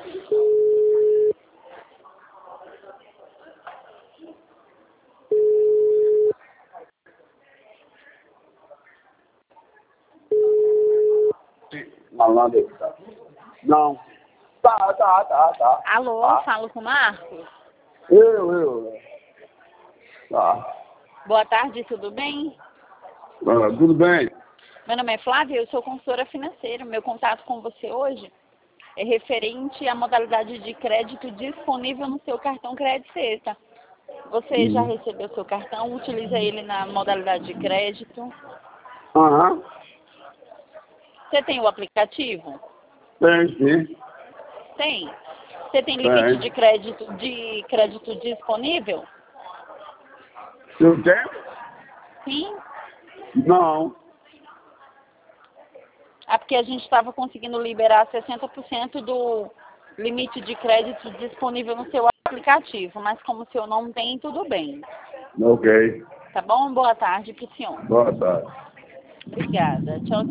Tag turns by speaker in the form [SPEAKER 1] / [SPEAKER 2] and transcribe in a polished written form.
[SPEAKER 1] Malandro. Não. Tá.
[SPEAKER 2] Alô,
[SPEAKER 1] Tá.
[SPEAKER 2] falo com o Marcos?
[SPEAKER 1] Eu. Tá.
[SPEAKER 2] Boa tarde, tudo bem?
[SPEAKER 1] Tudo bem?
[SPEAKER 2] Meu nome é Flávia, eu sou consultora financeira. Meu contato com você hoje é referente à modalidade de crédito disponível no seu cartão Crédito Sexta. Você já recebeu seu cartão? Utiliza ele na modalidade de crédito?
[SPEAKER 1] Aham.
[SPEAKER 2] Você tem o aplicativo?
[SPEAKER 1] Tem, sim.
[SPEAKER 2] Tem. Você tem limite de crédito disponível?
[SPEAKER 1] Eu tenho?
[SPEAKER 2] Sim.
[SPEAKER 1] Não.
[SPEAKER 2] É porque a gente estava conseguindo liberar 60% do limite de crédito disponível no seu aplicativo, mas como o senhor não tem, tudo bem.
[SPEAKER 1] Ok.
[SPEAKER 2] Tá bom? Boa tarde para o senhor.
[SPEAKER 1] Boa tarde.
[SPEAKER 2] Obrigada. Tchau, tchau.